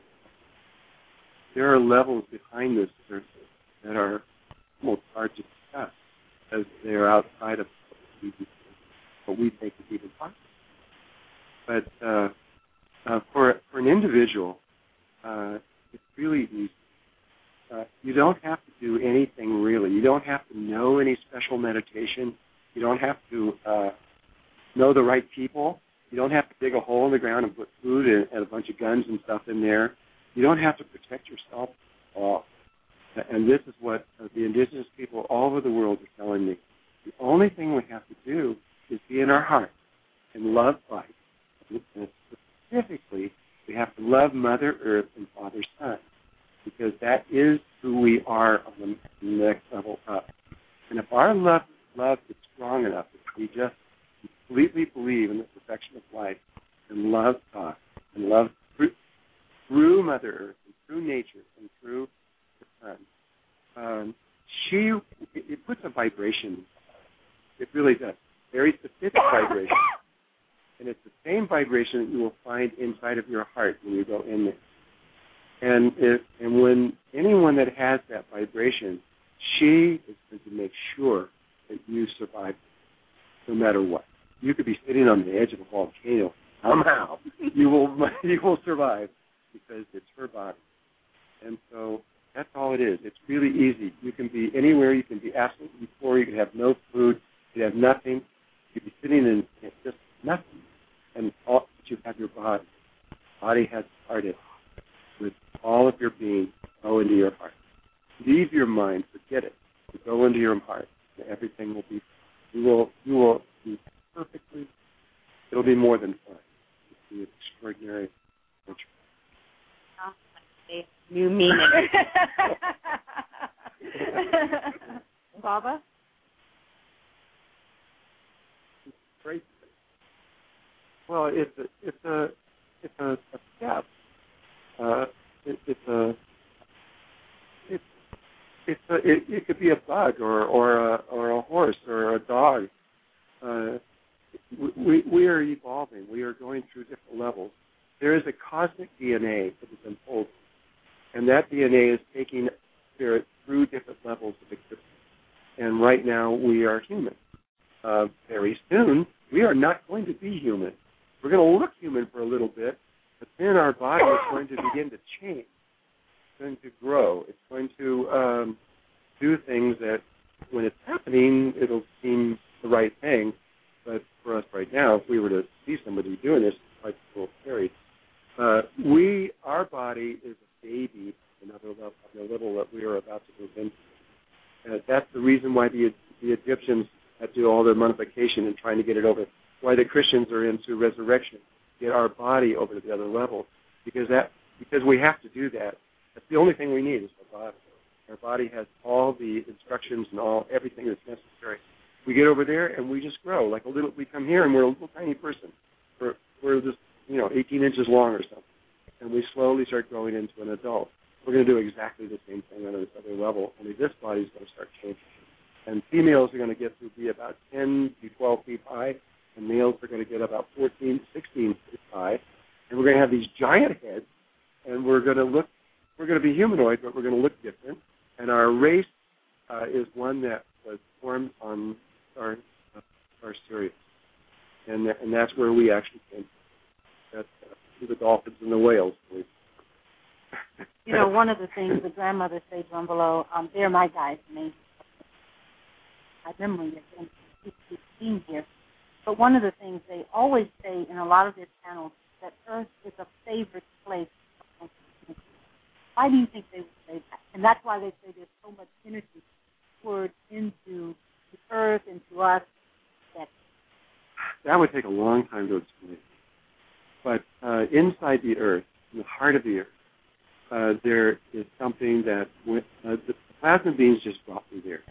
There are levels behind this surface that are almost hard to discuss as they're outside of what we think is even possible. But uh, uh, for for an individual, uh, it's really easy. Uh, you don't have to do anything really. You don't have to know any special meditation. You don't have to uh, know the right people. You don't have to dig a hole in the ground and put food and, and a bunch of guns and stuff in there. You don't have to protect yourself at all. And this is what uh, the indigenous people all over the world are telling me. The only thing we have to do is be in our heart and love life. And specifically, we have to love Mother Earth and Father Sun, because that is who we are on the next level up. And if our love, love is strong enough, if we just completely believe in the perfection of life and love God and love through, through Mother Earth and through nature and through the sun, um, she it, it puts a vibration. It really does. Very specific vibration. And it's the same vibration that you will find inside of your heart when you go in there. And if, and when anyone that has that vibration, she is going to make sure that you survive no matter what. You could be sitting on the edge of a volcano. Somehow you will you will survive because it's her body. And so that's all it is. It's really easy. You can be anywhere. You can be absolutely poor. You can have no food. You have nothing. You could be sitting in just nothing. And all, you have your body. Body has hearted with all of your being. Go into your heart. Leave your mind. Forget it. Go into your heart. And everything will be. You will. You will be perfectly. It'll be more than fun. It'll be an extraordinary adventure. New meaning. Baba? Great. Well, it's a it's a it's a, a step. Uh, it, it's a it's it's a it, it could be a bug or or a or a horse or a dog. Uh, we we are evolving. We are going through different levels. There is a cosmic D N A that is unfolding, and that D N A is taking spirit through different levels of existence. And right now we are human. Uh, very soon we are not going to be human. We're going to look human for a little bit, But then our body is going to begin to change. It's going to grow. It's going to um, do things that, when it's happening, it'll seem the right thing. But for us right now, if we were to see somebody doing this, it's quite a little scary. Uh, we, our body is a baby, another level, the level that we are about to move into. Uh, that's the reason why the, the Egyptians had to do all their mummification and trying to get it over. Why the Christians are into resurrection, get our body over to the other level, because that because we have to do that. That's the only thing we need is our body. Our body has all the instructions and all everything that's necessary. We get over there and we just grow like a little. We come here and we're a little tiny person. We're we're just you know eighteen inches long or something, and we slowly start growing into an adult. We're going to do exactly the same thing on this other level. Only this body is going to start changing. And females are going to get to be about ten to twelve feet high, and males are going to get about fourteen, sixteen feet high. And we're going to have these giant heads, and we're going to look, we're going to be humanoid, but we're going to look different. And our race uh, is one that was formed on our, uh, our Sirius. And, and that's where we actually came from. That's uh, the dolphins and the whales, please. You know, one of the things the grandmother said, Drumbelow, um, they're my guys, me. My memory is in here. But one of the things they always say in a lot of their channels that Earth is a favorite place. Why do you think they would say that? And that's why they say there's so much energy poured into the Earth, into us. That, that would take a long time to explain. But uh, inside the Earth, in the heart of the Earth, uh, there is something that went, uh, the plasma beings just brought me there.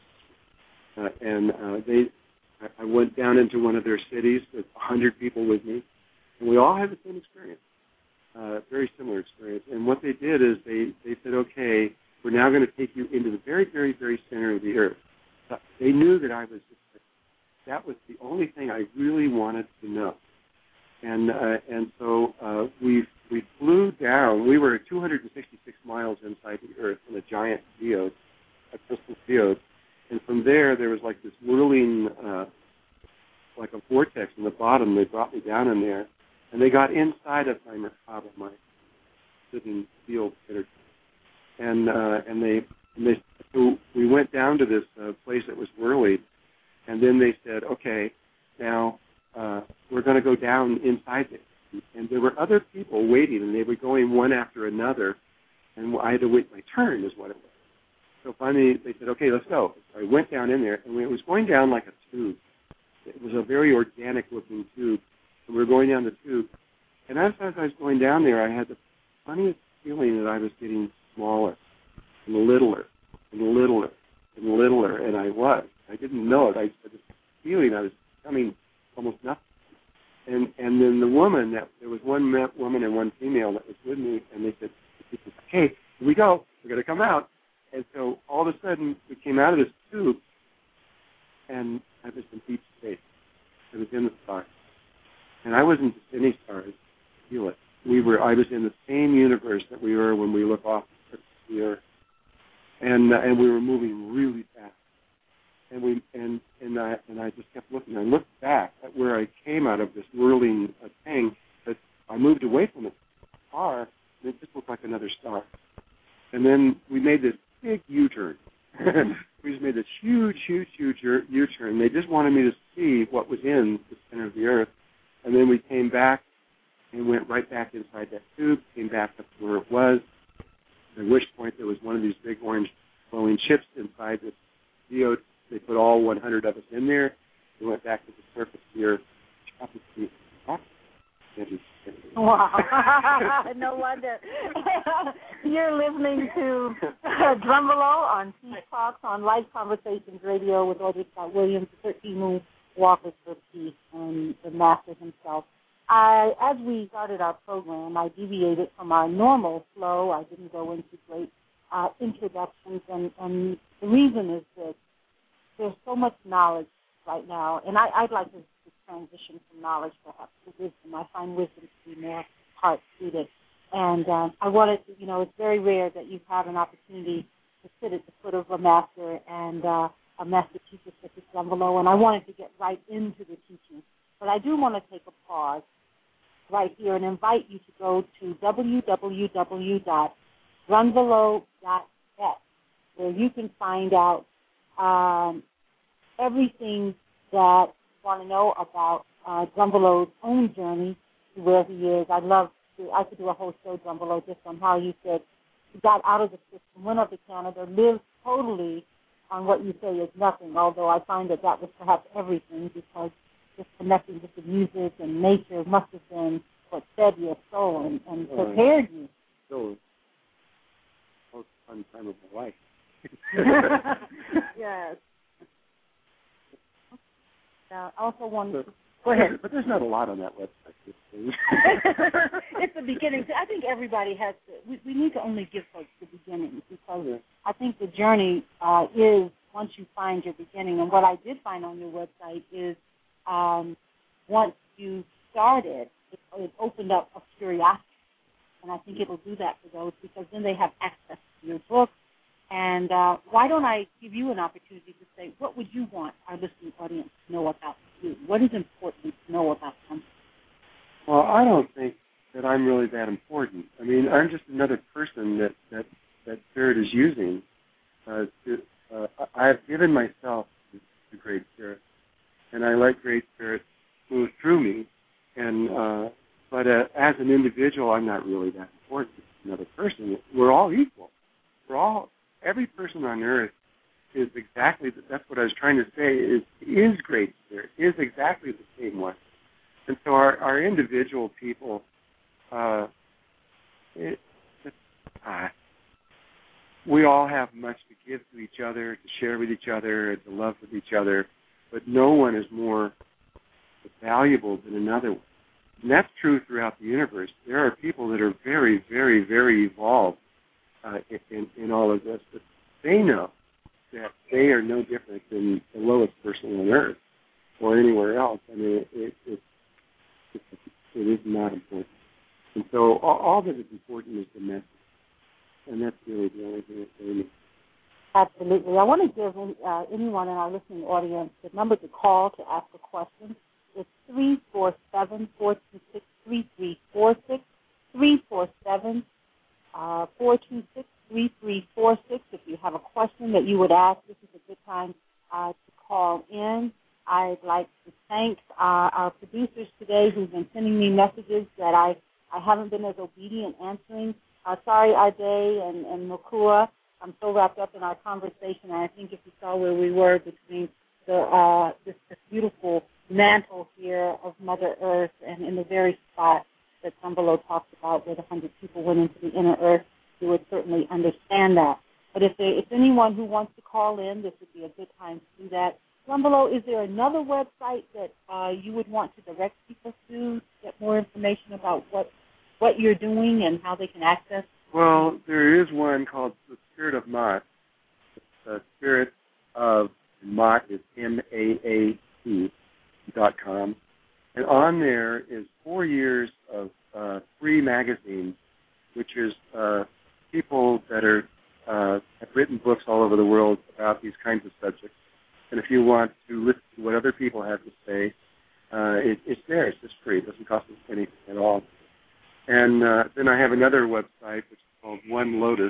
Uh, and uh, they, I went down into one of their cities with a hundred people with me, and we all had the same experience, uh, very similar experience. And what they did is they, they said, okay, we're now going to take you into the very, very, very center of the Earth. But they knew that I was, that was the only thing I really wanted to know. And uh, and so uh, we we flew down. We were two hundred sixty-six miles inside the Earth in a giant geode, a crystal geode. And from there, there was like this whirling, uh, like a vortex in the bottom. They brought me down in there, and they got inside of my Merkaba, my sitting field energy. And uh, and they and they so we went down to this uh, place that was whirling, and then they said, okay, now uh, we're going to go down inside it. And there were other people waiting, and they were going one after another, and I had to wait my turn, is what it was. So finally, they said, okay, let's go. So I went down in there, and it was going down like a tube. It was a very organic-looking tube, and we were going down the tube. And as, as I was going down there, I had the funniest feeling that I was getting smaller and littler and littler and littler, and I was. I didn't know it. I had this feeling I was becoming almost nothing. And and then the woman, that there was one woman and one female that was with me, and they said, okay, here we go. We're going to come out. And so all of a sudden, we came out of this tube, and I was in deep space. I was in the stars. And I wasn't just any stars, feel it. We were, I was in the same universe that we were when we look off the Earth. And uh, and we were moving really fast. And we and and I and I just kept looking. I looked back at where I came out of this whirling uh, thing, but I moved away from it far, and it just looked like another star. And then we made this big U-turn. We just made this huge, huge, huge U-turn. They just wanted me to see what was in the center of the Earth. And then we came back and went right back inside that tube, came back up to where it was, at which point there was one of these big orange glowing chips inside this geode. They put all one hundred of us in there. We went back to the surface of the Earth. Wow. No wonder. You're listening to uh, Drumbelow on Peace Talks on Life Conversations Radio with Audrey Scott Williams, the thirteen Moon Walkers for Peace, and the Master himself. I, as we started our program, I deviated from our normal flow. I didn't go into great uh, introductions, and, and the reason is that there's so much knowledge right now, and I, I'd like to, to transition from knowledge perhaps to wisdom. I find wisdom to be more heart-suited. And um, I wanted to, you know, it's very rare that you have an opportunity to sit at the foot of a master and uh, a master teacher such as Drumbelow, and I wanted to get right into the teaching. But I do want to take a pause right here and invite you to go to w w w dot grunvallow dot net, where you can find out um, everything that you want to know about uh, Drumvallow's own journey to where he is. I'd love to, I could do a whole show, Drumvallow, just on how you said he got out of the system, went up to Canada, lived totally on what you say is nothing, although I find that that was perhaps everything, because just connecting with the music and nature must have been what fed your soul and, and prepared you. So, most fun time of my life. Yes. Now, I also want to... So, go ahead. But there's not a lot on that website. It's the beginning. I think everybody has to... We, we need to only give folks the beginning, because yeah. I think the journey uh, is once you find your beginning. And what I did find on your website is um, once you started, it, it opened up a curiosity. And I think it'll do that for those, because then they have access to your book. And uh, why don't I give you an opportunity to say, what would you want our listening audience to know about you? What is important to know about them? Well, I don't think that I'm really that important. I mean, I'm just another person that, that, that Spirit is using. Uh, to, uh, I have given myself to, to Great Spirit, and I let Great Spirit move through me. And uh, but uh, as an individual, I'm not really that important. Another person. We're all equal. We're all. Every person on earth is exactly, that's what I was trying to say, is is Great Spirit, is exactly the same one. And so our, our individual people, uh, it, it, uh, we all have much to give to each other, to share with each other, to love with each other, but no one is more valuable than another one. And that's true throughout the universe. There are people that are very, very, very evolved Uh, in, in all of this, but they know that they are no different than the lowest person on earth or anywhere else. I mean, it, it, it, it, it is not important. And so all, all that is important is the message, and that's really the only thing that's really. Absolutely. I want to give uh, anyone in our listening audience the number to call to ask a question. It's three four seven, four two six, three three four six, three four seven, Uh, four two six, three three four six. If you have a question that you would ask, this is a good time uh, to call in. I'd like to thank uh, our producers today who've been sending me messages that I, I haven't been as obedient answering. Uh, sorry, Ade and, and Makua. I'm so wrapped up in our conversation, and I think if you saw where we were between the uh, this, this beautiful mantle here of Mother Earth and in the very spot that Drumvallow talked about where the hundred people went into the inner earth, you would certainly understand that. But if there, if anyone who wants to call in, this would be a good time to do that. Drumvallow, is there another website that uh, you would want to direct people to get more information about what what you're doing and how they can access? Well, there is one called the Spirit of Maat. The Spirit of Maat is M A A T dot com. And on there is four years of uh, free magazines, which is uh, people that are uh, have written books all over the world about these kinds of subjects. And if you want to listen to what other people have to say, uh, it, it's there. It's just free. It doesn't cost us anything at all. And uh, then I have another website, which is called one lotus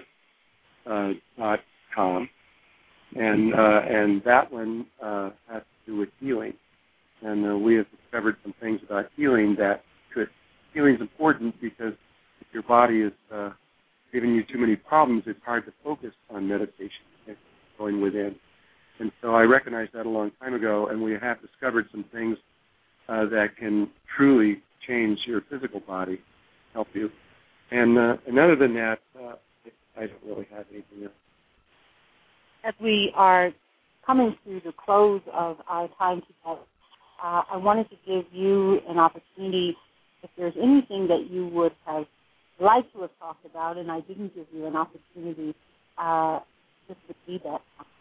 dot com, and uh, and that one uh, has to do with healing. And uh, we have discovered some things about healing that could, healing is important because if your body is uh, giving you too many problems, it's hard to focus on meditation and going within. And so I recognized that a long time ago, and we have discovered some things uh, that can truly change your physical body, help you. And, uh, and other than that, uh, I don't really have anything else. As we are coming to the close of our time together, Uh, I wanted to give you an opportunity, if there's anything that you would have liked to have talked about, and I didn't give you an opportunity, uh, this would be that.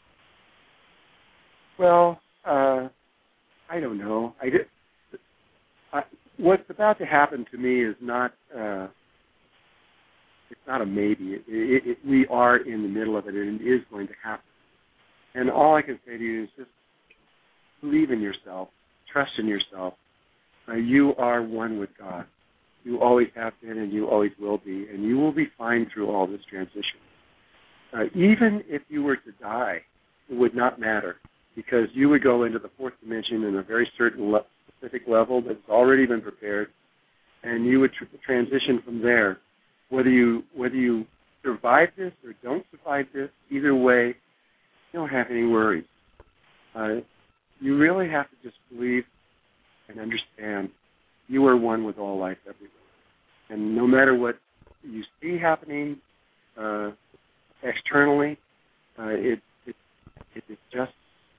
Well, uh, I don't know. I did, I, what's about to happen to me is not, uh, it's not a maybe. It, it, it, we are in the middle of it, and it is going to happen. And all I can say to you is just believe in yourself. Trust in yourself. Uh, you are one with God. You always have been and you always will be, and you will be fine through all this transition. Uh, even if you were to die, it would not matter, because you would go into the fourth dimension in a very certain le- specific level that's already been prepared, and you would tr- transition from there. Whether you whether you survive this or don't survive this, either way, you don't have any worries. Uh, you really have to just believe and understand you are one with all life everywhere. And no matter what you see happening uh, externally, uh, it, it, it is just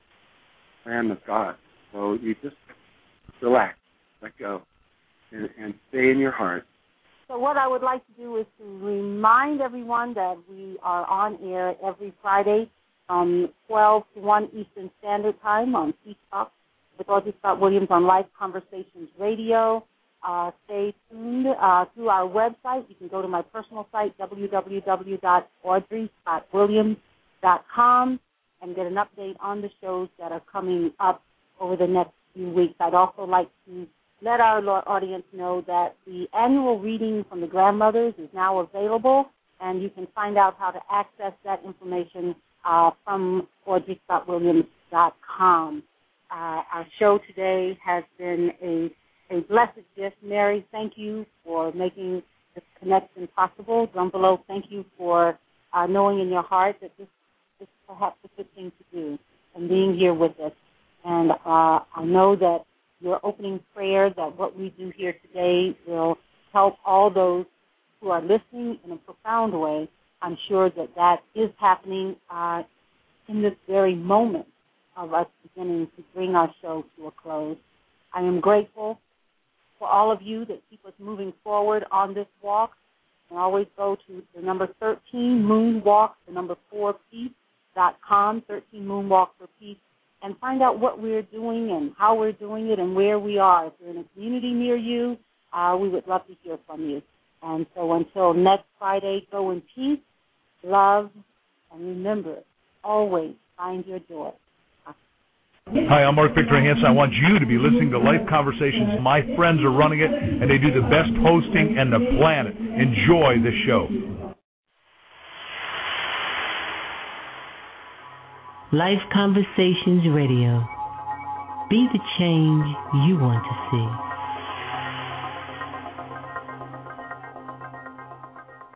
the plan of God. So you just relax, let go, and, and stay in your heart. So what I would like to do is to remind everyone that we are on air every Friday from twelve to one Eastern Standard Time on Peace Talk with Audrey Scott Williams on Life Conversations Radio. Uh, stay tuned uh, through our website. You can go to my personal site, w w w dot audrey scott williams dot com, and get an update on the shows that are coming up over the next few weeks. I'd also like to let our audience know that the annual reading from the grandmothers is now available, and you can find out how to access that information uh, from audrey scott williams dot com. Uh, our show today has been a, a blessed gift. Mary, thank you for making this connection possible. Drumbolo, thank you for uh, knowing in your heart that this is perhaps a good thing to do and being here with us. And uh, I know that your opening prayer, that what we do here today will help all those who are listening in a profound way. I'm sure that that is happening uh, in this very moment of us beginning to bring our show to a close. I am grateful for all of you that keep us moving forward on this walk. And always go to the number thirteen, Moonwalk, the number four, peace dot com, thirteen Moonwalk for Peace, and find out what we're doing and how we're doing it and where we are. If you're in a community near you, uh, we would love to hear from you. And so until next Friday, go in peace, love, and remember, always find your joy. Hi, I'm Mark Victor Hansen. I want you to be listening to Life Conversations. My friends are running it, and they do the best hosting in the planet. Enjoy the show. Life Conversations Radio. Be the change you want to see.